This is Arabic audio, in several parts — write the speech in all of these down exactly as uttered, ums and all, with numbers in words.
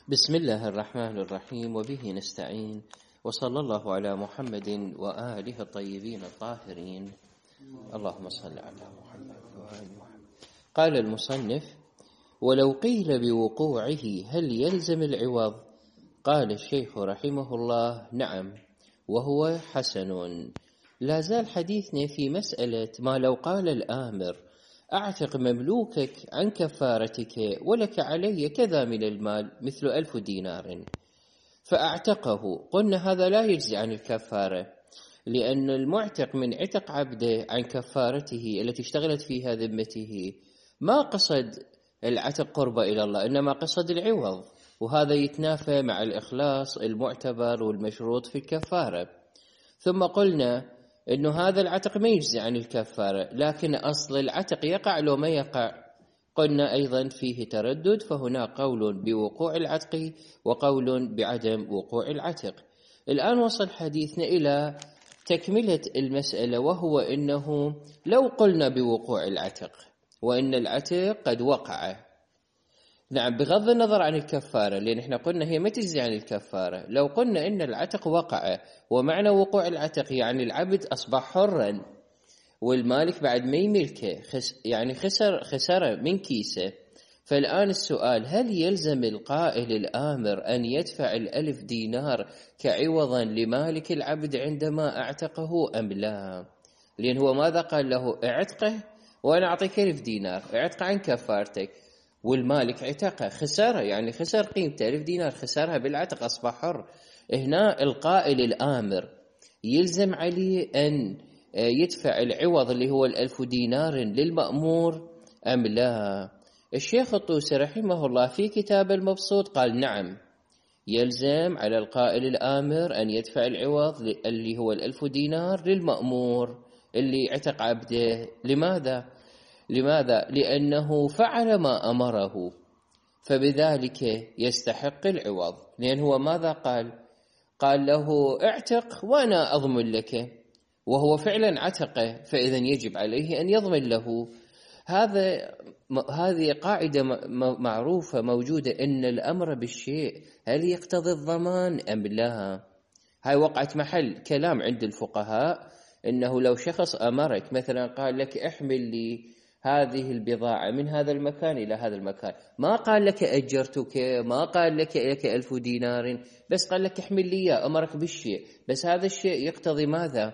بسم الله الرحمن الرحيم وبه نستعين وصلى الله على محمد وآله الطيبين الطاهرين اللهم صل على محمد وآل محمد. قال المصنف: ولو قيل بوقوعه هل يلزم العوض؟ قال الشيخ رحمه الله: نعم، وهو حسن. لا زال حديثنا في مسألة ما لو قال الآمر: أعتق مملوكك عن كفارتك ولك علي كذا من المال مثل ألف دينار، فأعتقه، قلنا هذا لا يجزي عن الكفارة، لأن المعتق من عتق عبده عن كفارته التي اشتغلت فيها ذمته ما قصد العتق قرب إلى الله، إنما قصد العوض، وهذا يتنافى مع الإخلاص المعتبر والمشروط في الكفارة. ثم قلنا إنه هذا العتق ما يجزي عن الكفارة، لكن أصل العتق يقع لو ما يقع. قلنا أيضا فيه تردد، فهنا قول بوقوع العتق وقول بعدم وقوع العتق. الآن وصل حديثنا إلى تكملة المسألة، وهو إنه لو قلنا بوقوع العتق وإن العتق قد وقع، نعم، بغض النظر عن الكفارة، لأن احنا قلنا هي ما تجزي عن الكفارة. لو قلنا إن العتق وقع، ومعنى وقوع العتق يعني العبد أصبح حرا والمالك بعد ما يملكه، خس يعني خسر خسر من كيسه. فالآن السؤال: هل يلزم القائل الآمر أن يدفع الألف دينار كعوضا لمالك العبد عندما اعتقه أم لا؟ لأن هو ماذا قال له؟ اعتقه وأنا أعطيك ألف دينار، اعتق عن كفارتك، والمالك عتقه، خساره، يعني خسر قيمته، ألف دينار خسرها بالعتق، أصبح حر. هنا القائل الآمر يلزم عليه أن يدفع العوض اللي هو الألف دينار للمأمور أم لا؟ الشيخ الطوسي رحمه الله في كتاب المبسوط قال: نعم، يلزم على القائل الآمر أن يدفع العوض اللي هو الألف دينار للمأمور اللي عتق عبده. لماذا؟ لماذا؟ لأنه فعل ما أمره، فبذلك يستحق العوض. لأن هو ماذا قال؟ قال له: اعتق وأنا أضمن لك، وهو فعلا عتقه، فإذا يجب عليه أن يضمن له. هذا هذه قاعدة معروفة موجودة، إن الأمر بالشيء هل يقتضي الضمان أم لا؟ هاي وقعت محل كلام عند الفقهاء، إنه لو شخص أمرك مثلا قال لك: احمل لي هذه البضاعة من هذا المكان إلى هذا المكان، ما قال لك أجرتك، ما قال لك لك ألف دينار، بس قال لك احمل لي، أمرك بالشيء، بس هذا الشيء يقتضي ماذا؟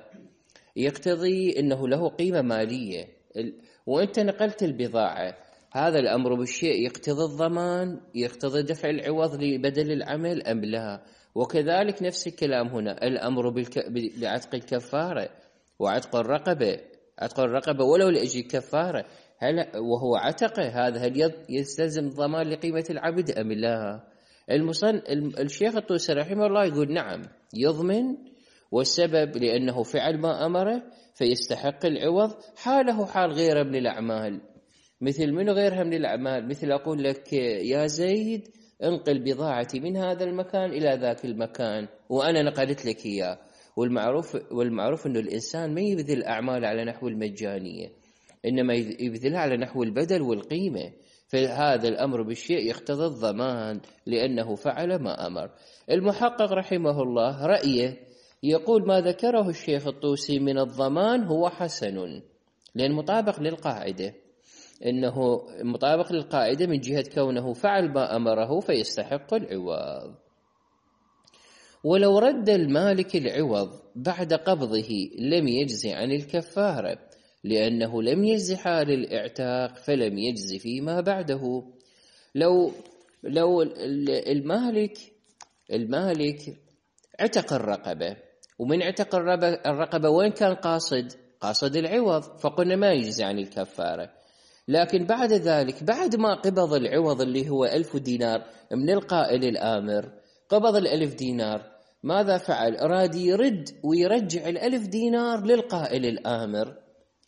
يقتضي أنه له قيمة مالية، وأنت نقلت البضاعة. هذا الأمر بالشيء يقتضي الضمان، يقتضي دفع العوض لبدل العمل أم لا؟ وكذلك نفس الكلام هنا، الأمر بالك... بعتق الكفارة وعتق الرقبة، عتق الرقبة ولو لأجل كفارة، هل وهو عتقه، هذا هل يستلزم ضمان لقيمة العبد أم لا؟ المصن... الشيخ الطوسي رحمه الله يقول: نعم، يضمن، والسبب لأنه فعل ما أمره فيستحق العوض، حاله حال غيره من الأعمال. مثل من غيرها من الأعمال؟ مثل أقول لك: يا زيد، انقل بضاعتي من هذا المكان إلى ذاك المكان، وأنا نقلت لك إياه. والمعروف والمعروف أنه الإنسان ما يبذل أعمال على نحو المجانية، إنما يبذلها على نحو البدل والقيمة. فهذا الأمر بالشيء يقتضي الضمان لأنه فعل ما أمر. المحقق رحمه الله رأيه يقول: ما ذكره الشيخ الطوسي من الضمان هو حسن، لأن مطابق للقاعدة، إنه مطابق للقاعدة من جهة كونه فعل ما أمره فيستحق العوض. ولو رد المالك العوض بعد قبضه لم يجزي عن الكفارة، لأنه لم يجزي حال الاعتاق فلم يجزي فيما بعده. لو لو المالك المالك اعتق الرقبة، ومن اعتق الرقبة وين كان قاصد؟ قاصد العوض، فقلنا ما يجزي عن الكفارة. لكن بعد ذلك، بعد ما قبض العوض اللي هو ألف دينار من القائل الآمر، قبض الألف دينار، ماذا فعل؟ أراد يرد ويرجع الألف دينار للقائل الآمر.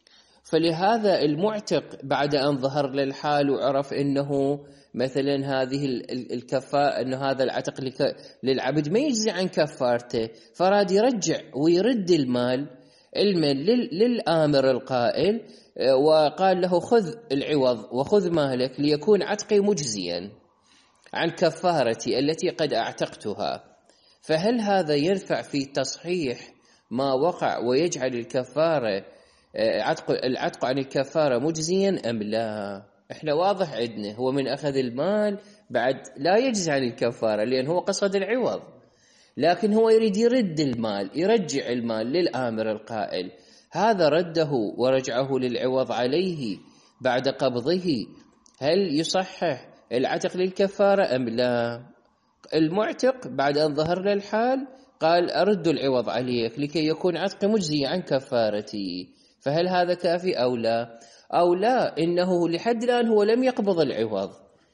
فلهذا المعتق بعد أن ظهر للحال وعرف أنه مثلا هذه الكفارة، أن هذا العتق للعبد ما يجزي عن كفارته، فراد يرجع ويرد المال المال للآمر القائل، وقال له: خذ العوض وخذ مالك ليكون عتقي مجزيا. عن كفارتي التي قد أعتقتها، فهل هذا ينفع في تصحيح ما وقع ويجعل الكفارة عتق العتق عن الكفارة مجزيا أم لا؟ إحنا واضح عندنا هو من أخذ المال بعد لا يجزي عن الكفارة لأن هو قصد العوض، لكن هو يريد يرد المال، يرجع المال للآمر القائل، هذا رده ورجعه للعوض عليه بعد قبضه، هل يصحح العتق للكفارة أم لا؟ المعتق بعد أن ظهر له الحال قال أرد العوض عليك لكي يكون عتق مجزي عن كفارتي، فهل هذا كافي أو لا؟ أو لا، إنه لحد الآن هو لم يقبض العوض،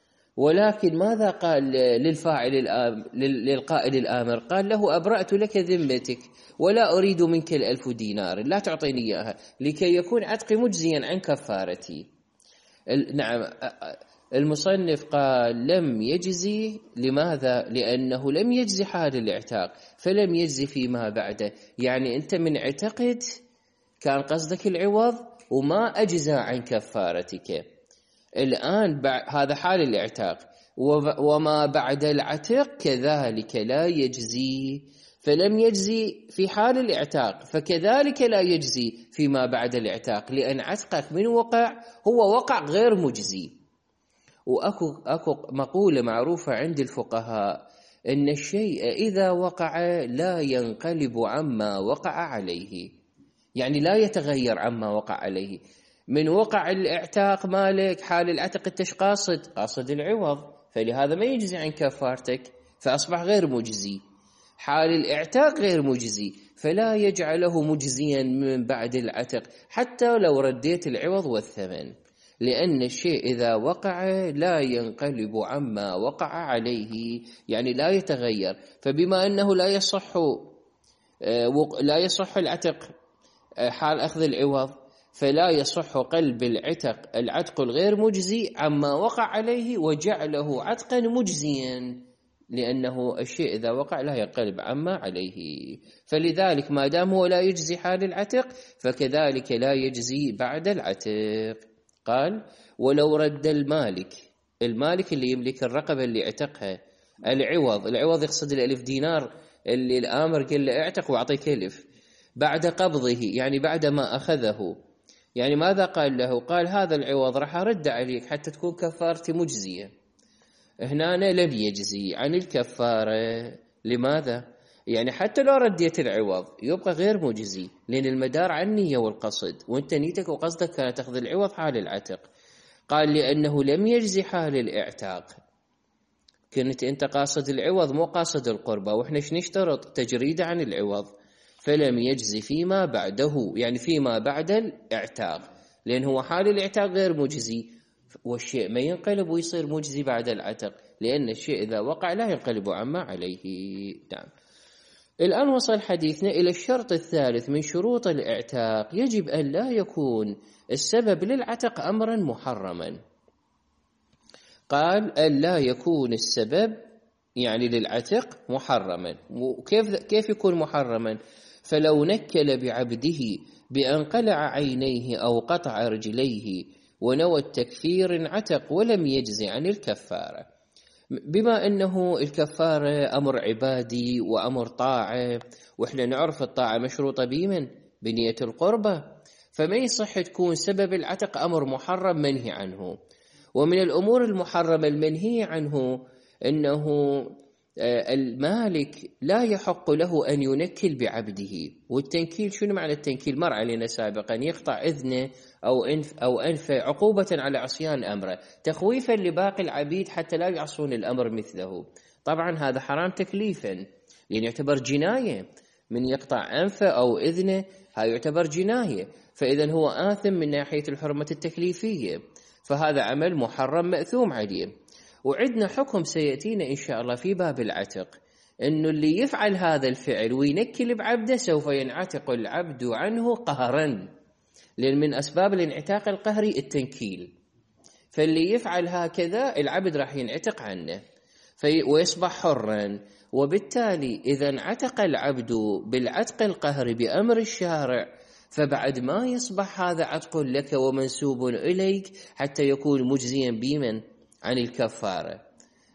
ولكن ماذا قال للفاعل الآمر للقائل الآمر؟ قال له أبرأت لك ذمتك ولا أريد منك الألف دينار، لا تعطيني إياها لكي يكون عتقي مجزيا عن كفارتي. نعم، المصنف قال لم يجزي، لماذا؟ لأنه لم يجزي حال الاعتاق فلم يجزي فيما بعده، يعني أنت من اعتقد كان قصدك العوض وما أجزى عن كفارتك، الآن هذا حال الاعتاق، وما بعد العتق كذلك لا يجزي، فلم يجزي في حال الاعتاق فكذلك لا يجزي فيما بعد الاعتاق، لأن عتقك من وقع هو وقع غير مجزي. وأكو أكو مقولة معروفة عند الفقهاء إن الشيء إذا وقع لا ينقلب عما وقع عليه، يعني لا يتغير عما وقع عليه. من وقع الاعتاق مالك حال العتق التش قاصد قاصد العوض، فلهذا ما يجزي عن كفارتك فأصبح غير مجزي. حال الاعتاق غير مجزي فلا يجعله مجزيا من بعد العتق حتى لو رديت العوض والثمن، لأن الشيء إذا وقع لا ينقلب عما وقع عليه، يعني لا يتغير. فبما أنه لا يصح لا يصح العتق حال أخذ العوض، فلا يصح قلب العتق العتق الغير مجزي عما وقع عليه وجعله عتقا مجزيا، لأنه الشيء إذا وقع لا ينقلب عما عليه. فلذلك ما دام هو لا يجزي حال العتق فكذلك لا يجزي بعد العتق. قال ولو رد المالك، المالك اللي يملك الرقبة اللي اعتقها العوض، العوض يقصد الألف دينار اللي الآمر قال له اعتق وأعطيك ألف، بعد قبضه يعني بعد ما أخذه، يعني ماذا قال له؟ قال هذا العوض راح أرد عليك حتى تكون كفارتي مجزية. هنا لم يجزي عن الكفارة، لماذا؟ يعني حتى لو رديت العوض يبقى غير مجزي، لأن المدار عن النية والقصد، وانت نيتك وقصدك كانت تأخذ العوض حال العتق. قال لأنه لم يجزي حال الاعتاق، كنت انت قاصد العوض مو قاصد القربة، واحنا نشترط تجريده عن العوض، فلم يجزي فيما بعده، يعني فيما بعد الاعتاق، لأن هو حال الاعتاق غير مجزي، والشيء ما ينقلب ويصير مجزي بعد العتق، لأن الشيء إذا وقع لا ينقلب عما عليه. نعم. الآن وصل حديثنا إلى الشرط الثالث من شروط الاعتاق، يجب أن لا يكون السبب للعتق أمرا محرما. قال أن لا يكون السبب يعني للعتق محرما. وكيف كيف يكون محرما؟ فلو نكل بعبده بأن قلع عينيه أو قطع رجليه ونوى التكفير عتق ولم يجزي عن الكفارة. بما أنه الكفارة أمر عبادي وأمر طاعة، وإحنا نعرف الطاعة مشروطة بمن؟ بنية القربة، فما يصح تكون سبب العتق أمر محرم منهي عنه. ومن الأمور المحرمة المنهي عنه أنه المالك لا يحق له أن ينكل بعبده. والتنكيل شنو معنى التنكيل؟ مر علينا سابقا، يقطع إذنه أو أنف أو أنفه عقوبة على عصيان أمره، تخويفا لباقي العبيد حتى لا يعصون الأمر مثله. طبعا هذا حرام تكليفا، لأن يعتبر جناية، من يقطع أنفه أو إذنه هذا يعتبر جناية، فإذا هو آثم من ناحية الحرمة التكليفية، فهذا عمل محرم مأثوم عليه. وعندنا حكم سيأتينا إن شاء الله في باب العتق، أنه اللي يفعل هذا الفعل وينكل بعبده سوف ينعتق العبد عنه قهرا، لأن من أسباب الانعتاق القهري التنكيل، فاللي يفعل هكذا العبد راح ينعتق عنه في ويصبح حرا. وبالتالي إذا انعتق العبد بالعتق القهري بأمر الشارع، فبعد ما يصبح هذا عتق لك ومنسوب إليك حتى يكون مجزيا بمن؟ عن الكفارة،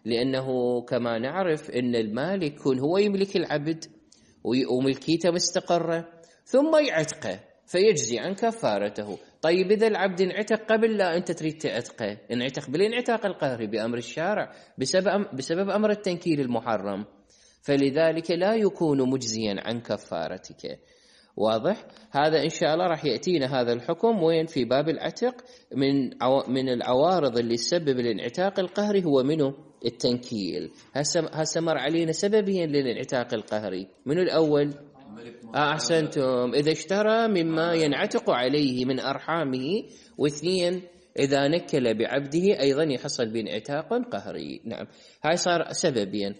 لأنه كما نعرف أن المالك يكون هو يملك العبد وملكيته مستقرة ثم يعتقه فيجزي عن كفارته. طيب إذا العبد انعتق قبل لا أنت تريد تعتقه، انعتق بالانعتاق القهري بأمر الشارع بسبب, بسبب أمر التنكيل المحرم، فلذلك لا يكون مجزيا عن كفارتك. واضح؟ هذا إن شاء الله راح يأتينا هذا الحكم وين في باب العتق من من العوارض اللي تسبب الانعتاق القهري هو منه التنكيل. هسه هسه مر علينا سببين للانعتاق القهري. من الأول؟ أحسنتم، إذا اشترى مما ينعتق عليه من أرحامه، واثنين إذا نكل بعبده أيضا يحصل بانعتاق قهري. نعم، هاي صار سببين.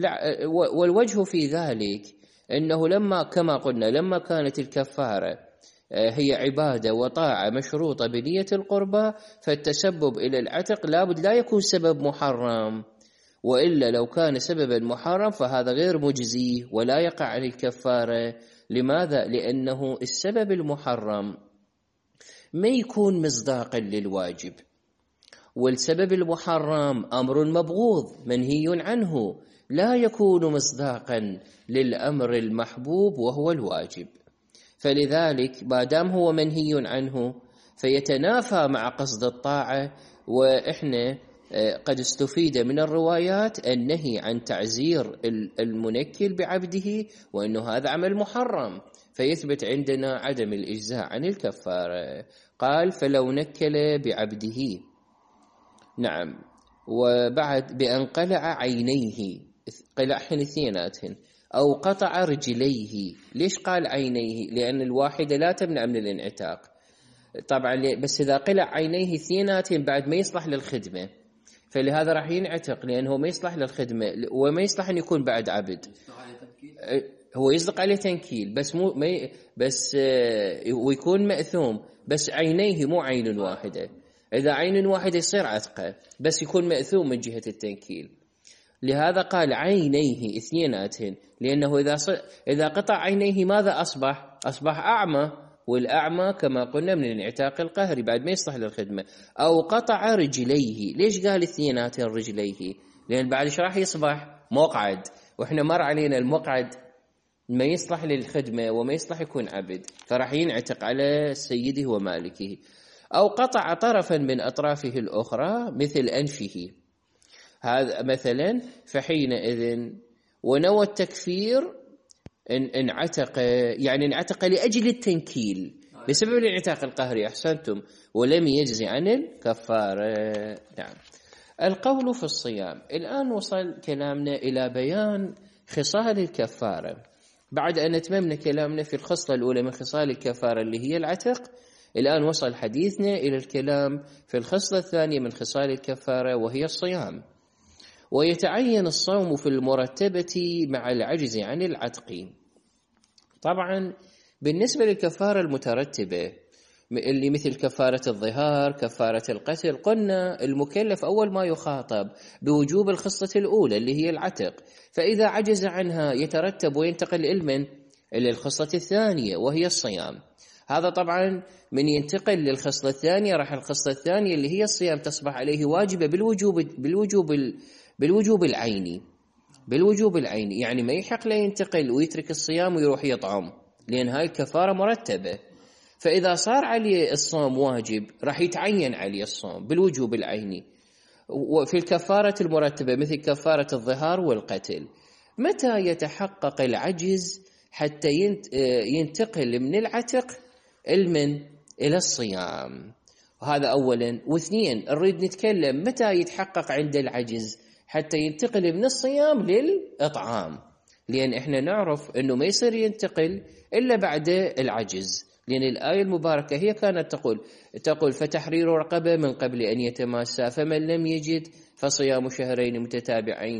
والوجه في ذلك أنه لما كما قلنا لما كانت الكفارة هي عبادة وطاعة مشروطة بنية القربة، فالتسبب إلى العتق لابد لا يكون سبب محرم، وإلا لو كان سببا محرم فهذا غير مجزي ولا يقع عليه الكفارة. لماذا؟ لأنه السبب المحرم ما يكون مصداقا للواجب، والسبب المحرم أمر مبغوض منهي عنه، لا يكون مصداقا للأمر المحبوب وهو الواجب. فلذلك ما دام هو منهي عنه فيتنافى مع قصد الطاعة. وإحنا قد استفيد من الروايات النهي عن تعزير المنكل بعبده وأنه هذا عمل محرم، فيثبت عندنا عدم الإجزاء عن الكفارة. قال فلو نكل بعبده، نعم، وبعد بأن قلع عينيه، قلع اثنيناتهن، أو قطع رجليه. ليش قال عينيه؟ لأن الواحدة لا تمنع من الانعتاق طبعا، بس إذا قلع عينيه اثنيناتهن بعد ما يصلح للخدمة، فلهذا راح ينعتق لأنه ما يصلح للخدمة وما يصلح أن يكون بعد عبد. هو يصدق عليه تنكيل بس مو ما بس ويكون مأثوم، بس عينيه مو عين واحدة. إذا عين واحدة يصير عتقه بس يكون مأثوم من جهة التنكيل. لهذا قال عينيه اثنيناتهن، لأنه إذا إذا قطع عينيه ماذا أصبح؟ أصبح أعمى، والأعمى كما قلنا من الانعتاق القهري بعد ما يصلح للخدمة. أو قطع رجليه. ليش قال اثنيناتهن رجليه؟ لأن بعد ايش راح يصبح؟ مقعد، وإحنا مر علينا المقعد ما يصلح للخدمة وما يصلح يكون عبد، فراح ينعتق على سيده ومالكه. أو قطع طرفا من أطرافه الأخرى مثل أنفه، هذا مثلا، فحينئذ ونوى التكفير إن انعتق، يعني انعتق لأجل التنكيل بسبب الانعتاق القهري. أحسنتم، ولم يجزي عن الكفارة. نعم. القول في الصيام. الآن وصل كلامنا إلى بيان خصال الكفارة. بعد أن أتممنا كلامنا في الخصلة الأولى من خصال الكفارة اللي هي العتق، الآن وصل حديثنا إلى الكلام في الخصلة الثانية من خصال الكفارة وهي الصيام. ويتعين الصوم في المرتبة مع العجز عن العتق. طبعا بالنسبة للكفارة المترتبة اللي مثل كفارة الظهار، كفارة القتل، قلنا المكلف أول ما يخاطب بوجوب الخصلة الأولى اللي هي العتق، فإذا عجز عنها يترتب وينتقل إلى إلى الخصلة الثانية وهي الصيام. هذا طبعا من ينتقل للخصلة الثانية راح الخصلة الثانية اللي هي الصيام تصبح عليه واجبة بالوجوب بالوجوب بالوجوب العيني بالوجوب العيني يعني ما يحق له ينتقل ويترك الصيام ويروح يطعم، لأن هاي الكفارة مرتبة. فإذا صار عليه الصوم واجب راح يتعين عليه الصوم بالوجوب العيني. وفي الكفارة المرتبة مثل كفارة الظهار والقتل، متى يتحقق العجز حتى ينتقل من العتق المن إلى الصيام؟ وهذا أولا. واثنين نريد نتكلم متى يتحقق عند العجز حتى ينتقل من الصيام للإطعام، لأن إحنا نعرف أنه ما يصير ينتقل إلا بعد العجز، لأن الآية المباركة هي كانت تقول تقول فتحرير رقبة من قبل أن يتماسى، فمن لم يجد فصيام شهرين متتابعين،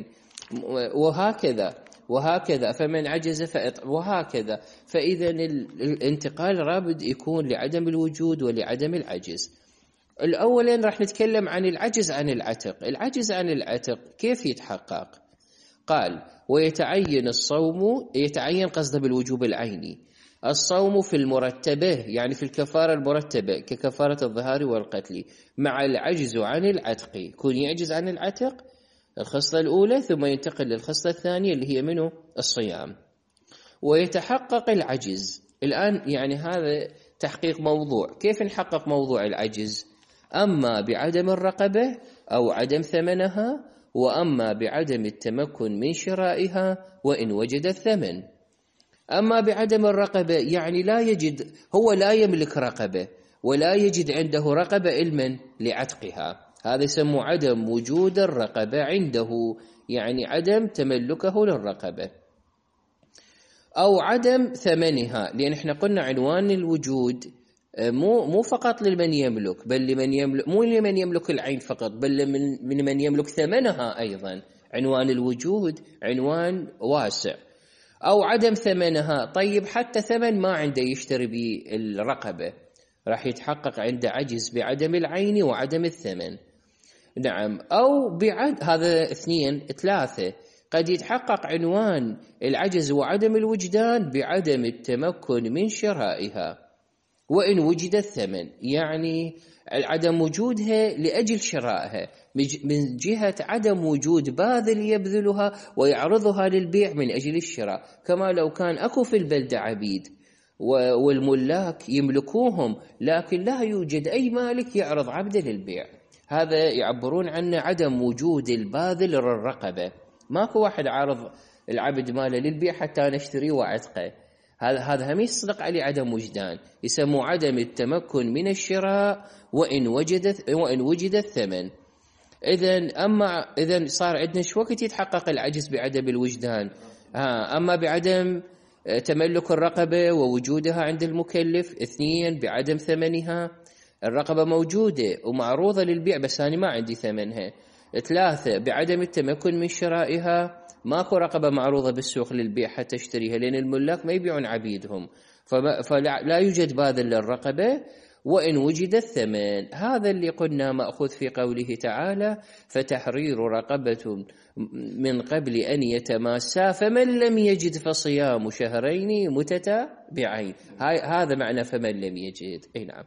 وهكذا وهكذا، فمن عجز فإطعام، وهكذا. فإذا الانتقال رابد يكون لعدم الوجود ولعدم العجز. الأولين راح نتكلم عن العجز عن العتق. العجز عن العتق كيف يتحقق؟ قال ويتعين الصوم، يتعين قصده بالوجوب العيني الصوم في المرتبة، يعني في الكفارة المرتبة ككفارة الظهار والقتل، مع العجز عن العتق، يكون يعجز عن العتق الخصلة الأولى ثم ينتقل للخصلة الثانية اللي هي منه الصيام. ويتحقق العجز. الآن يعني هذا تحقيق موضوع. كيف نحقق موضوع العجز؟ أما بعدم الرقبة أو عدم ثمنها، وأما بعدم التمكن من شرائها وإن وجد الثمن. أما بعدم الرقبة يعني لا يجد، هو لا يملك رقبة ولا يجد عنده رقبة علما لعتقها، هذا يسمى عدم وجود الرقبة عنده، يعني عدم تملكه للرقبة. أو عدم ثمنها، لأن احنا قلنا عنوان الوجود مو مو فقط لمن يملك، بل لمن يملك، مو لمن يملك العين فقط، بل من من يملك ثمنها أيضا. عنوان الوجود عنوان واسع. أو عدم ثمنها، طيب حتى ثمن ما عنده يشتري بالرقبة، راح يتحقق عنده عجز بعدم العين وعدم الثمن. نعم. أو بعد هذا اثنين. ثلاثة، قد يتحقق عنوان العجز وعدم الوجدان بعدم التمكن من شرائها وإن وجد الثمن، يعني عدم وجودها لأجل شرائها من جهة عدم وجود باذل يبذلها ويعرضها للبيع من أجل الشراء، كما لو كان أكو في البلدة عبيد والملاك يملكوهم لكن لا يوجد أي مالك يعرض عبده للبيع، هذا يعبرون عنه عدم وجود الباذل للرقبة. ماكو واحد عارض العبد ماله للبيع حتى نشتريه وعتقه، هذا هذا هم يصدق عليه عدم وجدان، يسموه عدم التمكن من الشراء وإن وجد وإن وجد الثمن. إذن أما إذن صار عندنا شو وقت يتحقق العجز بعدم الوجدان؟ ها أما بعدم تملك الرقبة ووجودها عند المكلف. اثنين، بعدم ثمنها، الرقبة موجودة ومعروضة للبيع بس أنا ما عندي ثمنها. ثلاثة، بعدم التمكن من شرائها، ماكو رقبة معروضة بالسوق للبيع حتى تشتريها، لأن الملاك ما يبيعون عبيدهم، فلا يوجد باذل للرقبة وإن وجد الثمن. هذا اللي قلنا مأخوذ في قوله تعالى: فتحرير رقبة من قبل أن يتماسا فمن لم يجد فصيام شهرين متتابعين. هذا معنى فمن لم يجد. أي نعم.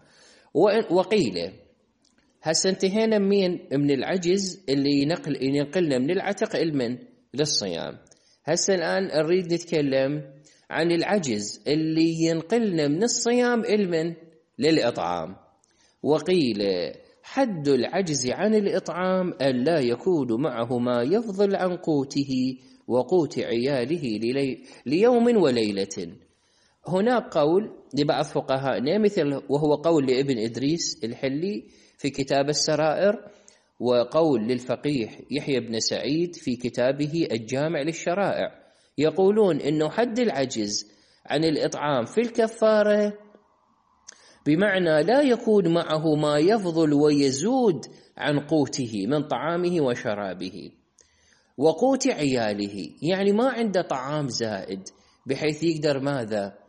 وقيل هسه انتهينا من من العجز اللي ينقل ينقلنا من العتق علما للصيام. هسه الآن نريد نتكلم عن العجز اللي ينقلنا من الصيام علما للإطعام. وقيل حد العجز عن الإطعام أن لا يكون معه ما يفضل عن قوته وقوت عياله ليوم وليلة. هناك قول لبعض فقهائنا مثل، وهو قول لابن إدريس الحلي في كتاب السرائر، وقول للفقيه يحيى بن سعيد في كتابه الجامع للشرائع، يقولون إنه حد العجز عن الإطعام في الكفارة بمعنى لا يكون معه ما يفضل ويزود عن قوته من طعامه وشرابه وقوت عياله، يعني ما عنده طعام زائد بحيث يقدر ماذا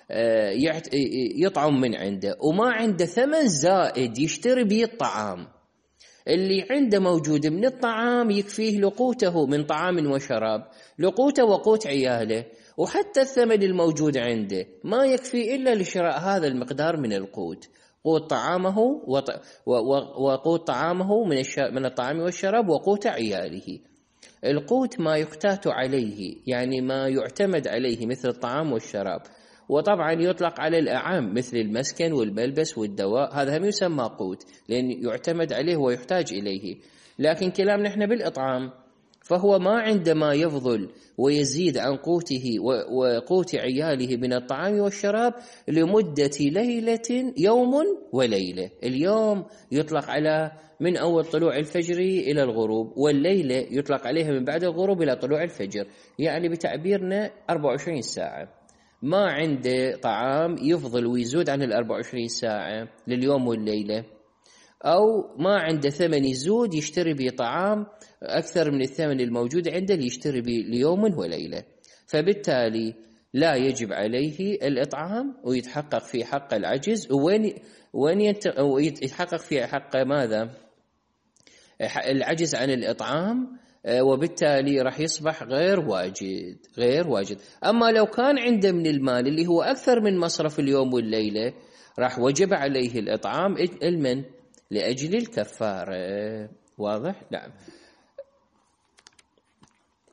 يطعم من عنده، وما عنده ثمن زائد يشتري به الطعام، اللي عنده موجود من الطعام يكفيه لقوته من طعام وشراب، لقوته وقوت عياله، وحتى الثمن الموجود عنده ما يكفي إلا لشراء هذا المقدار من القوت، قوت طعامه وقوت طعامه من من الطعام والشراب وقوت عياله. القوت ما يقتات عليه، يعني ما يعتمد عليه مثل الطعام والشراب، وطبعا يطلق على الأعام مثل المسكن والملبس والدواء، هذا هم يسمى قوت لأن يعتمد عليه ويحتاج إليه. لكن كلامنا نحن بالإطعام فهو ما عندما يفضل ويزيد عن قوته وقوت عياله من الطعام والشراب لمدة ليلة، يوم وليلة. اليوم يطلق على من أول طلوع الفجر إلى الغروب، والليلة يطلق عليها من بعد الغروب إلى طلوع الفجر، يعني بتعبيرنا أربعة وعشرين ساعة. ما عنده طعام يفضل ويزود عن الأربعة وعشرين ساعة لليوم والليلة، أو ما عنده ثمن يزود يشتري به طعام أكثر من الثمن الموجود عنده ليشتري به ليوم وليلة، فبالتالي لا يجب عليه الإطعام ويتحقق في حق العجز. وين وين يتحقق في حق ماذا؟ العجز عن الإطعام، وبالتالي راح يصبح غير واجد غير واجد. أما لو كان عنده من المال اللي هو أكثر من مصرف اليوم والليلة راح وجب عليه الإطعام علما لأجل الكفارة. واضح؟ نعم.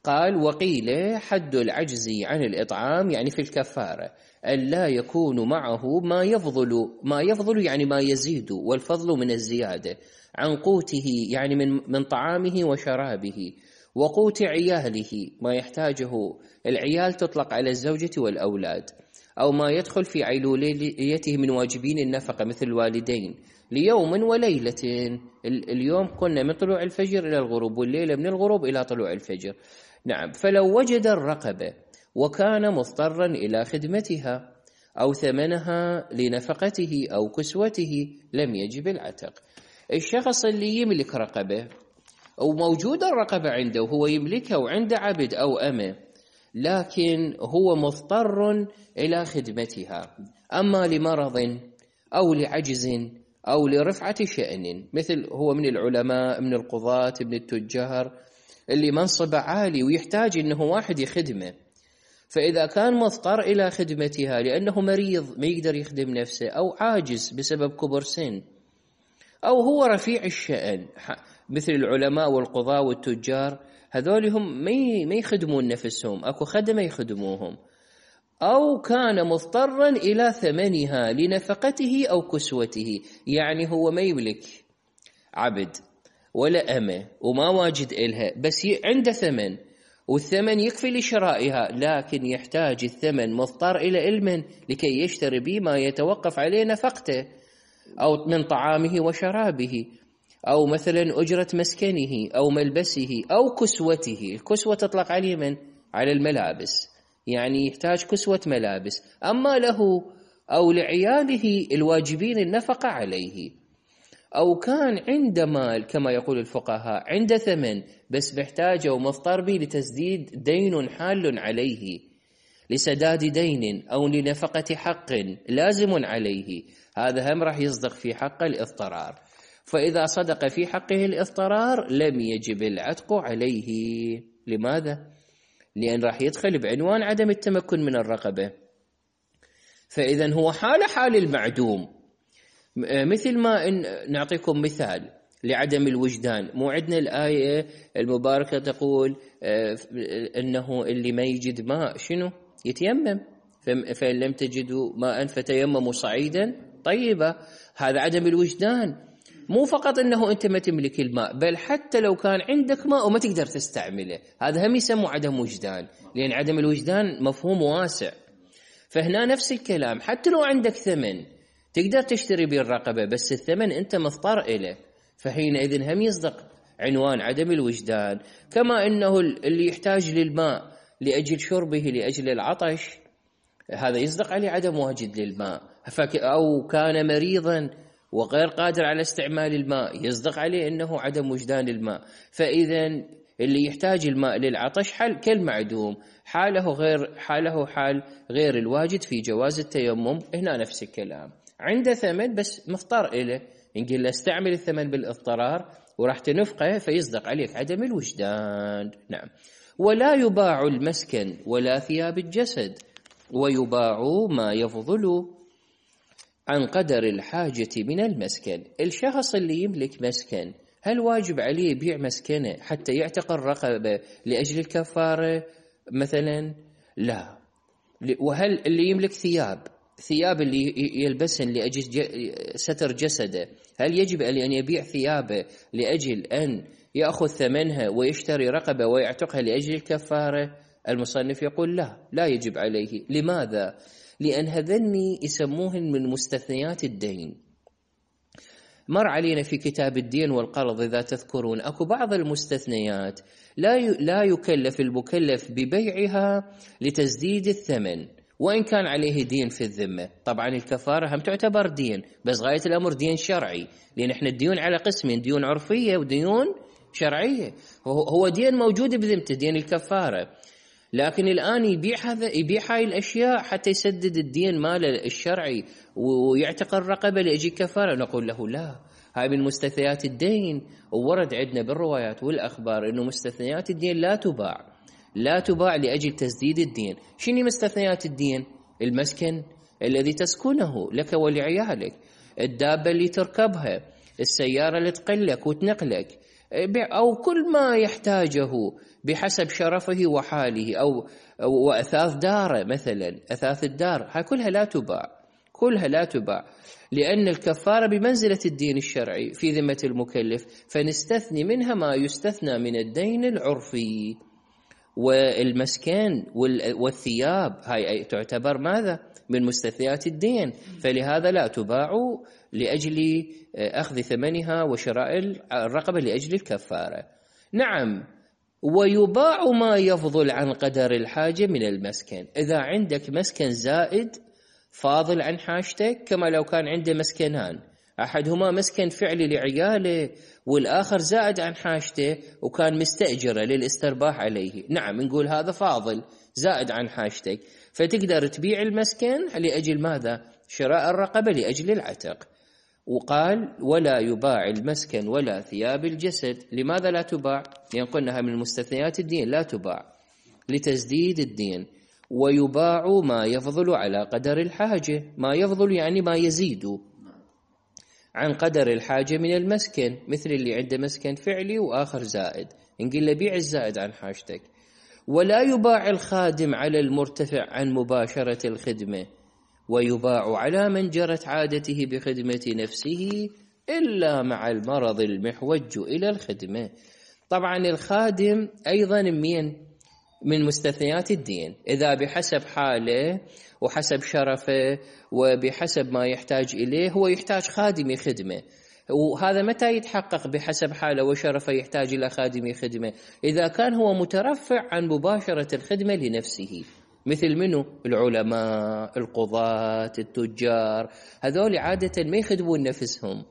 قال وقيل حد العجز عن الإطعام يعني في الكفارة أن لا يكون معه ما يفضل ما يفضل يعني ما يزيد، والفضل من الزيادة، عن قوته يعني من من طعامه وشرابه، وقوت عياله ما يحتاجه العيال تطلق على الزوجة والأولاد، أو ما يدخل في عيلوليته من واجبين النفقة مثل الوالدين ليوم وليلة. اليوم قلنا من طلوع الفجر إلى الغروب، والليلة من الغروب إلى طلوع الفجر. نعم. فلو وجد الرقبة وكان مضطرا إلى خدمتها أو ثمنها لنفقته أو كسوته لم يجب العتق. الشخص اللي يملك رقبة وموجود الرقبة عنده، هو يملكها وعنده عبد أو أمة، لكن هو مضطر إلى خدمتها، أما لمرض أو لعجز أو لرفعة شأن، مثل هو من العلماء، من القضاة، من التجار، اللي منصبه عالي ويحتاج إنه واحد يخدمه، فإذا كان مضطر إلى خدمتها لأنه مريض ما يقدر يخدم نفسه، أو عاجز بسبب كبر سن، أو هو رفيع الشأن مثل العلماء والقضاة والتجار، هذول هم ما يخدمون نفسهم، أكو خدمة يخدموهم، أو كان مضطرا إلى ثمنها لنفقته أو كسوته، يعني هو ما يملك عبد ولا أمة وما واجد إلها، بس عنده ثمن والثمن يكفي لشرائها، لكن يحتاج الثمن مضطر إلى علم لكي يشتري به ما يتوقف عليه نفقته، أو من طعامه وشرابه، أو مثلا أجرة مسكنه أو ملبسه أو كسوته. الكسوة تطلق عليه من؟ على الملابس، يعني يحتاج كسوة ملابس. أما له أو لعياله الواجبين النفقة عليه، أو كان عند مال كما يقول الفقهاء، عند ثمن بس محتاجه ومضطر به لتسديد دين حال عليه، لسداد دين أو لنفقة حق لازم عليه، هذا هم راح يصدق في حق الاضطرار. فإذا صدق في حقه الاضطرار لم يجب العتق عليه. لماذا؟ لأن راح يدخل بعنوان عدم التمكن من الرقبة، فإذا هو حال حال المعدوم. مثل ما إن نعطيكم مثال لعدم الوجدان، مو عندنا الآية المباركة تقول أنه اللي ما يجد ماء شنو؟ يتيمم، فإن لم تجدوا ماء فتيمموا صعيدا طيبا. هذا عدم الوجدان، مو فقط أنه أنت ما تملك الماء، بل حتى لو كان عندك ماء وما تقدر تستعمله، هذا هم يسمى عدم وجدان، لأن عدم الوجدان مفهوم واسع. فهنا نفس الكلام، حتى لو عندك ثمن تقدر تشتري به الرقبة، بس الثمن أنت مضطر إليه، فحينئذ هم يصدق عنوان عدم الوجدان. كما أنه اللي يحتاج للماء لأجل شربه لأجل العطش، هذا يصدق عليه عدم واجد للماء. أو كان مريضا وغير قادر على استعمال الماء، يصدق عليه أنه عدم وجدان الماء. فإذا اللي يحتاج الماء للعطش حال كالمعدوم، حاله غير حاله حال غير الواجد في جواز التيمم. هنا نفس الكلام، عنده ثمن بس مضطر إليه، نقول له استعمل الثمن بالاضطرار وراح تنفقه، فيصدق عليك عدم الوجدان. نعم. ولا يباع المسكن ولا ثياب الجسد، ويباع ما يفضل عن قدر الحاجة من المسكن. الشخص اللي يملك مسكن هل واجب عليه يبيع مسكنه حتى يعتق الرقبة لأجل الكفارة مثلا؟ لا. وهل اللي يملك ثياب ثياب اللي يلبسن لأجل ستر جسده، هل يجب أن يبيع ثيابه لأجل أن يأخذ ثمنها ويشتري رقبة ويعتقها لأجل الكفارة؟ المصنف يقول لا، لا يجب عليه. لماذا؟ لأن هذني يسموهن من مستثنيات الدين. مر علينا في كتاب الدين والقرض إذا تذكرون، أكو بعض المستثنيات لا لا يكلف المكلف ببيعها لتسديد الثمن وإن كان عليه دين في الذمة. طبعا الكفارة هم تعتبر دين، بس غاية الأمر دين شرعي، لأن احنا الديون على قسمين، ديون عرفية وديون شرعية. هو دين موجود بذمته، دين الكفارة، لكن الآن يبيع هذا يبيع هاي الأشياء حتى يسدد الدين ماله الشرعي ويعتق الرقبة لأجل كفارة. نقول له لا، هاي من مستثنيات الدين، وورد عندنا بالروايات والأخبار إنه مستثنيات الدين لا تباع لا تباع لأجل تسديد الدين. شنو مستثنيات الدين؟ المسكن الذي تسكنه لك ولعيالك، الدابة اللي تركبها، السيارة اللي تقلك وتنقلك، أو كل ما يحتاجه بحسب شرفه وحاله، أو وأثاث داره مثلا، أثاث الدار هاي كلها لا تباع، كلها لا تباع، لأن الكفارة بمنزلة الدين الشرعي في ذمة المكلف، فنستثني منها ما يستثنى من الدين العرفي. والمسكن والثياب هاي تعتبر ماذا؟ من مستثنيات الدين، فلهذا لا تباع لأجل أخذ ثمنها وشراء الرقبة لأجل الكفارة. نعم، ويباع ما يفضل عن قدر الحاجة من المسكن. إذا عندك مسكن زائد فاضل عن حاجتك، كما لو كان عنده مسكنان، أحدهما مسكن فعلي لعياله والآخر زائد عن حاجته وكان مستأجرة للاسترباح عليه، نعم نقول هذا فاضل زائد عن حاجتك، فتقدر تبيع المسكن لأجل ماذا؟ شراء الرقبة لأجل العتق. وقال ولا يباع المسكن ولا ثياب الجسد. لماذا لا تباع؟ لأن قلناها من مستثنيات الدين، لا تباع لتسديد الدين. ويباع ما يفضل على قدر الحاجة، ما يفضل يعني ما يزيد عن قدر الحاجة من المسكن، مثل اللي عنده مسكن فعلي وآخر زائد، نقول له بيع الزائد عن حاجتك. ولا يباع الخادم على المرتفع عن مباشرة الخدمة، ويباع على من جرت عادته بخدمة نفسه إلا مع المرض المحوج إلى الخدمة. طبعا الخادم أيضا من من مستثنيات الدين، إذا بحسب حاله وحسب شرفه وبحسب ما يحتاج إليه، هو يحتاج خادم خدمة. وهذا متى يتحقق بحسب حاله وشرفه يحتاج إلى خادم خدمة؟ إذا كان هو مترفع عن مباشرة الخدمة لنفسه، مثل منه؟ العلماء، القضاة، التجار، هذول عادة ما يخدمون نفسهم،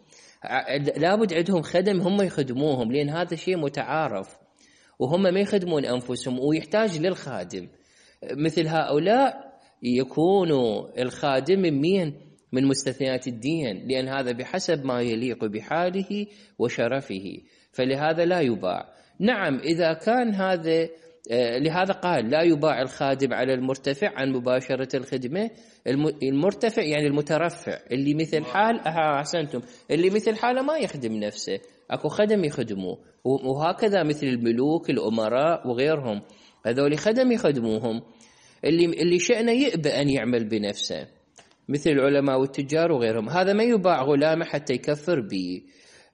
لابد عندهم خدم هم يخدموهم، لأن هذا شيء متعارف، وهم ما يخدمون أنفسهم ويحتاج للخادم. مثل هؤلاء يكون الخادم من مين؟ من مستثنيات الدين، لأن هذا بحسب ما يليق بحاله وشرفه، فلهذا لا يباع. نعم إذا كان هذا، لهذا قال لا يباع الخادم على المرتفع عن مباشرة الخدمة. المرتفع يعني المترفع، اللي مثل حال أحسنتم اللي مثل حاله ما يخدم نفسه، أكو خدم يخدموه، وهكذا مثل الملوك الأمراء وغيرهم، هذول خدم يخدموهم، اللي اللي شأنه يأبى أن يعمل بنفسه، مثل العلماء والتجار وغيرهم، هذا ما يباع غلامه حتى يكفر به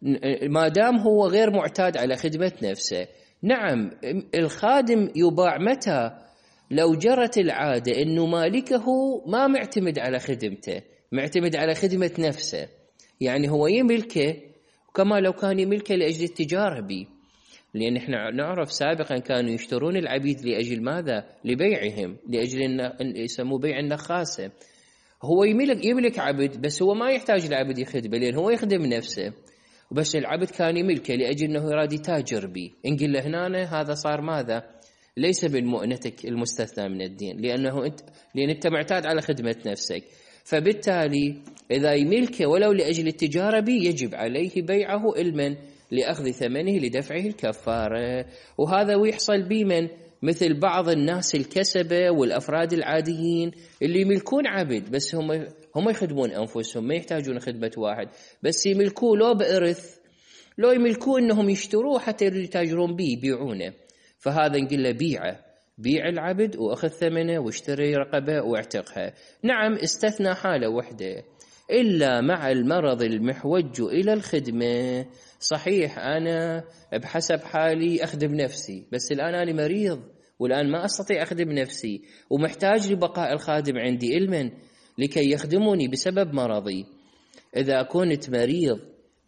ما دام هو غير معتاد على خدمة نفسه. نعم الخادم يباع متى؟ لو جرت العادة أنه مالكه ما معتمد على خدمته، معتمد على خدمة نفسه، يعني هو يملكه كما لو كان يملكه لأجل التجارة به، لأن احنا نعرف سابقا كانوا يشترون العبيد لأجل ماذا؟ لبيعهم، لأجل أن يسموه بيع النخاسة. هو يملك يملك عبد، بس هو ما يحتاج العبد يخدمه، لأن هو يخدم نفسه، وبس العبد كان يملكه لأجل أنه يراد يتاجر به. نقول له هنا هذا صار ماذا؟ ليس من مؤنتك المستثنى من الدين، لأنه أنت لأن أنت معتاد على خدمة نفسك، فبالتالي إذا يملكه ولو لأجل التجارة به يجب عليه بيعه علما لأخذ ثمنه لدفعه الكفارة. وهذا ويحصل بمن؟ مثل بعض الناس الكسبة والأفراد العاديين اللي يملكون عبد، بس هم هم يخدمون أنفسهم، ما يحتاجون خدمة واحد، بس يملكوه لو بإرث، لو يملكوه أنهم يشتروه حتى يتاجرون به يبيعونه، فهذا نقول له بيعه، بيع العبد وأخذ ثمنه واشتري رقبة واعتقها. نعم استثنى حالة وحدة، إلا مع المرض المحوج إلى الخدمة. صحيح أنا بحسب حالي أخدم نفسي، بس الآن أنا مريض والآن ما أستطيع أخدم نفسي ومحتاج لبقاء الخادم عندي علما لكي يخدموني بسبب مرضي. إذا كنت مريض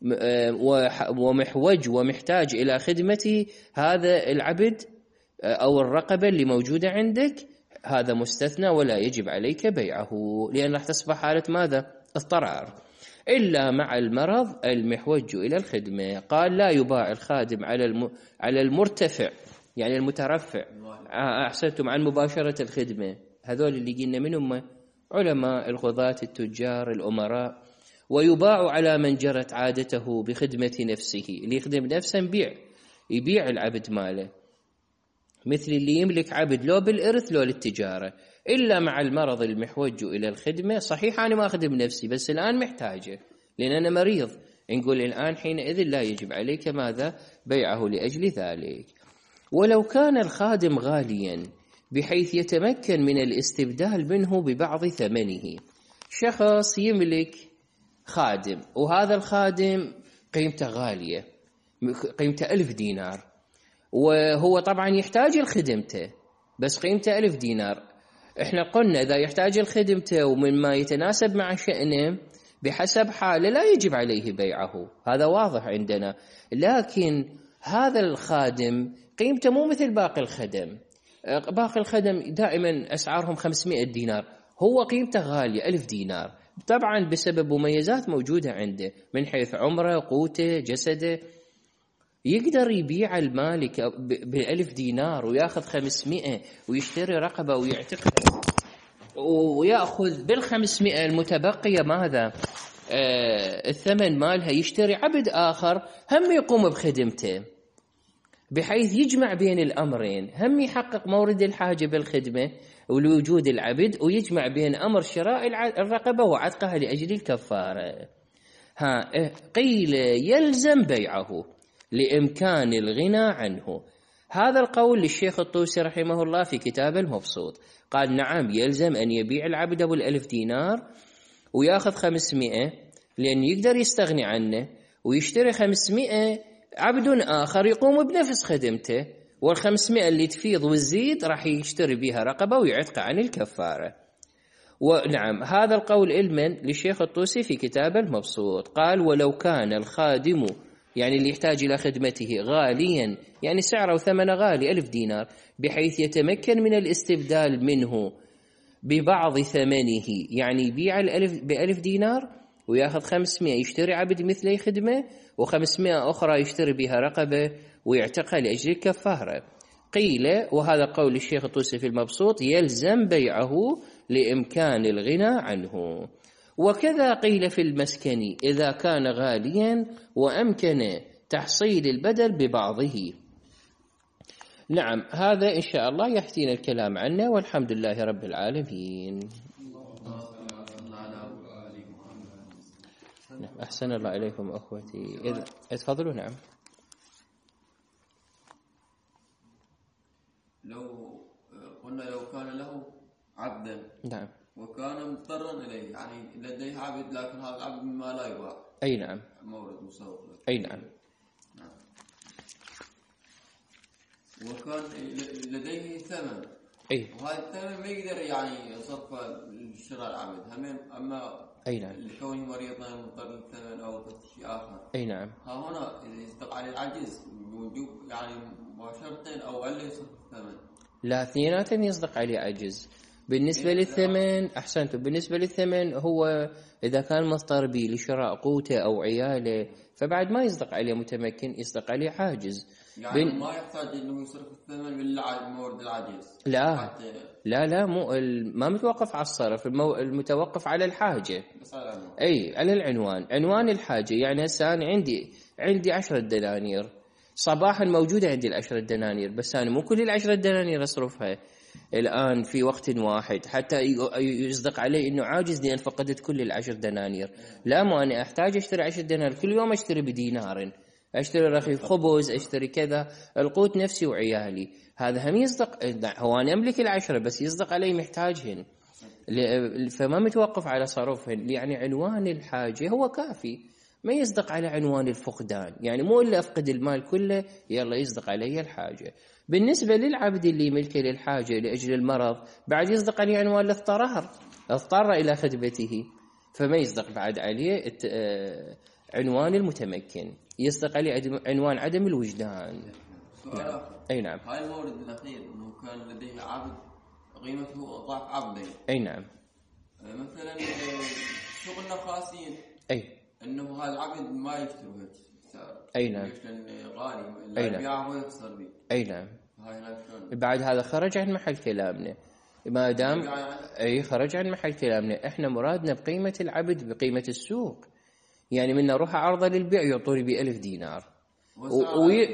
ومحوج ومحتاج إلى خدمتي، هذا العبد أو الرقبة اللي موجودة عندك هذا مستثنى ولا يجب عليك بيعه، لأن راح تصبح حالة ماذا؟ اضطرار. إلا مع المرض المحوج إلى الخدمة. قال لا يباع الخادم على الم... على المرتفع يعني المترفع، أحسنتم، عن مباشرة الخدمة. هذول اللي قلنا منهم علماء، القضاة، التجار، الأمراء. ويباع على من جرت عادته بخدمة نفسه، اللي يخدم نفسه بيع يبيع العبد ماله، مثل اللي يملك عبد لو بالإرث لو للتجارة، إلا مع المرض المحوج إلى الخدمة. صحيح أنا ما أخدم نفسي بس الآن محتاجة لأن أنا مريض، نقول الآن حينئذ لا يجب عليك ماذا؟ بيعه لأجل ذلك. ولو كان الخادم غاليا بحيث يتمكن من الاستبدال منه ببعض ثمنه. شخص يملك خادم وهذا الخادم قيمته غالية، قيمته ألف دينار، وهو طبعا يحتاج لخدمته بس قيمته ألف دينار. احنا قلنا إذا يحتاج الخدمته ومما يتناسب مع شأنه بحسب حاله لا يجب عليه بيعه، هذا واضح عندنا. لكن هذا الخادم قيمته مو مثل باقي الخدم، باقي الخدم دائما أسعارهم خمسمائة دينار، هو قيمته غالية ألف دينار، طبعا بسبب مميزات موجودة عنده من حيث عمره، قوته، جسده. يقدر يبيع المالك بألف دينار ويأخذ خمسمائة ويشتري رقبة ويعتقها، ويأخذ بالخمسمائة المتبقية ماذا؟ آه الثمن مالها، يشتري عبد آخر هم يقوم بخدمته، بحيث يجمع بين الأمرين، هم يحقق مورد الحاجة بالخدمة ولوجود العبد، ويجمع بين أمر شراء الرقبة وعتقها لأجل الكفارة. ها قيل يلزم بيعه لإمكان الغنى عنه. هذا القول للشيخ الطوسي رحمه الله في كتابه المبسوط، قال نعم يلزم أن يبيع العبد أبو الألف دينار ويأخذ خمسمائة لأن يقدر يستغني عنه، ويشتري خمسمائة عبد آخر يقوم بنفس خدمته، والخمسمائة اللي تفيض وتزيد راح يشتري بها رقبة ويعتق عن الكفارة. ونعم هذا القول علما للشيخ الطوسي في كتابه المبسوط، قال ولو كان الخادم يعني اللي يحتاج إلى خدمته غاليا، يعني سعره وثمنه غالي ألف دينار، بحيث يتمكن من الاستبدال منه ببعض ثمنه، يعني يبيع الألف بألف دينار ويأخذ خمسمائة يشتري عبد مثله خدمة، وخمسمائة أخرى يشتري بها رقبة ويعتقها لأجل الكفارة. قيل وهذا قول الشيخ الطوسي في المبسوط يلزم بيعه لإمكان الغنى عنه. وكذا قيل في المسكن إذا كان غاليا وأمكن تحصيل البدل ببعضه. نعم هذا إن شاء الله يحتينا الكلام عنه، والحمد لله رب العالمين. نعم أحسن الله إليكم أخوتي، إذا اتفضلوا. نعم لو قلنا لو كان له عبدا نعم وكان مضطرا إليه، يعني لديه عبد لكن هذا العبد ما لا يباع، أي نعم مورد مسوق له. أي نعم نعم. وكان لديه ثمن، أي وهذا الثمن ما يقدر يعني يصرفه لشراء العبد همين، أما أي نعم لكونه مريضا مضطر للثمن أو شيء آخر. أي نعم ها هنا إذا يصدق عليه العجز بوجوب يعني مباشرة أو ألا يصرف الثمن؟ لا، اثنيناتهم يصدق عليه عجز. بالنسبة للثمن أحسنت، بالنسبة للثمن هو إذا كان مضطر به لشراء قوته أو عياله فبعد ما يصدق عليه متمكن، يصدق عليه عاجز. يعني بن... ما يحتاج إنه يصرف الثمن بالمورد العجز. لا لا لا مو ما متوقف على الصرف، المو... المتوقف على الحاجة. بس على العنوان. أي على العنوان، عنوان الحاجة. يعني هسه أنا عندي عندي عشرة دنانير صباحا موجودة عندي العشرة دنانير، بس أنا مو كل العشرة دنانير أصرفها الآن في وقت واحد حتى يصدق علي إنه عاجز لأن فقدت كل العشر دنانير. لا، مو أنا أحتاج أشتري عشر دنانير كل يوم، أشتري بدينار، أشتري رغيف خبز، أشتري كذا، القوت نفسي وعيالي. هذا هم يصدق، هو أنا أملك العشرة بس يصدق علي محتاجهن، فما متوقف على صرفهن. يعني عنوان الحاجة هو كافي، ما يصدق على عنوان الفقدان. يعني مو إلا أفقد المال كله يلا يصدق علي الحاجة. بالنسبة للعبد اللي يملكه للحاجة لأجل المرض بعد يصدق عليه عنوان الاضطرار، اضطر إلى خدمته، فما يصدق بعد عليه عنوان المتمكن، يصدق عليه عنوان عدم الوجدان. نعم. أي نعم. هاي المورد الأخير إنه كان لديه عبد قيمته ضعف عبدين. أي نعم. مثلا سوق النخاسين. أي. إنه هذا العبد ما يشتري هيك سعر. أي نعم. غالي لا يبيعه ويخسر به. أي نعم. هاي بعد هذا خرج عن محل كلامنا، ما دام أي خرج عن محل كلامنا. إحنا مرادنا بقيمة العبد بقيمة السوق. يعني من نروح عرضة للبيع يعطوني بألف دينار وي...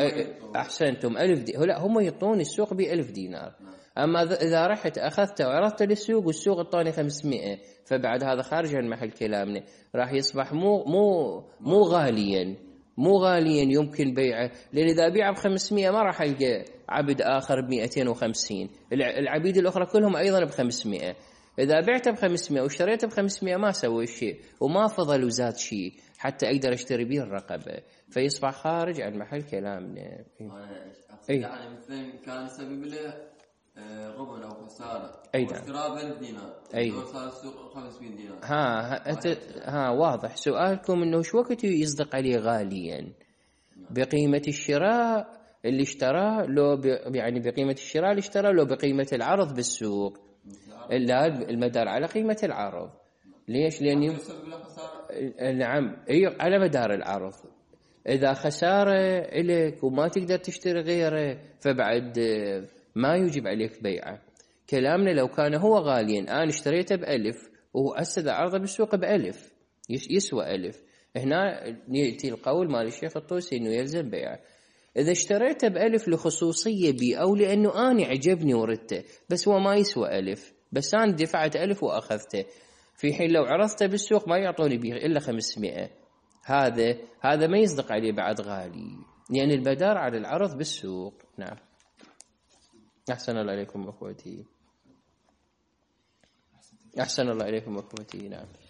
أحسنتم ألف دي... لا هم يعطون السوق بألف دينار. أما إذا رحت أخذته وعرضته للسوق والسوق اعطاني خمسمائة، فبعد هذا خارج عن محل كلامنا، راح يصبح مو مو مو غاليا، مو غاليا يمكن بيعه، لأن إذا بيعه بخمسمائة ما راح ألقى عبد آخر بمئتين وخمسين، العبيد الأخرى كلهم أيضا بخمسمائة. إذا بعته بخمسمائة واشتريته بخمسمائة ما سوي شيء وما فضل وزاد شيء حتى أقدر أشتري به الرقبة، فيصبح خارج عن محل كلامنا. أي يعني مثلا كان سبب له غبن أو خسارة، أي اشتراه بألف دينار، أي صار السوق خمسمائة دينار. ها ها, ها واضح سؤالكم إنه شو وقت يصدق عليه غاليا؟ بقيمة الشراء اللي اشتراه، لو يعني بقيمة الشراء اللي اشتراه، لو بقيمة العرض بالسوق. لا، المدار على قيمة العرض. ليش؟ لأن نعم أي على مدار العرض. إذا خسارة إليك وما تقدر تشتري غيره فبعد ما يجب عليك بيعه. كلامنا لو كان هو غاليا، أنا اشتريته بألف وأسد عرضه بالسوق بألف يسوى ألف، هنا يأتي القول مال الشيخ الطوسي إنه يلزم بيعه. إذا اشتريته بألف لخصوصية بي أو لأنه أنا عجبني وردته بس هو ما يسوى ألف، بس أنا دفعت ألف وأخذته، في حين لو عرضته بالسوق ما يعطوني به إلا خمسمائة، هذا هذا ما يصدق عليه بعد غالي، يعني المدار على العرض بالسوق. نعم. أحسن الله عليكم أخوتي، أحسن الله عليكم أخوتي. نعم.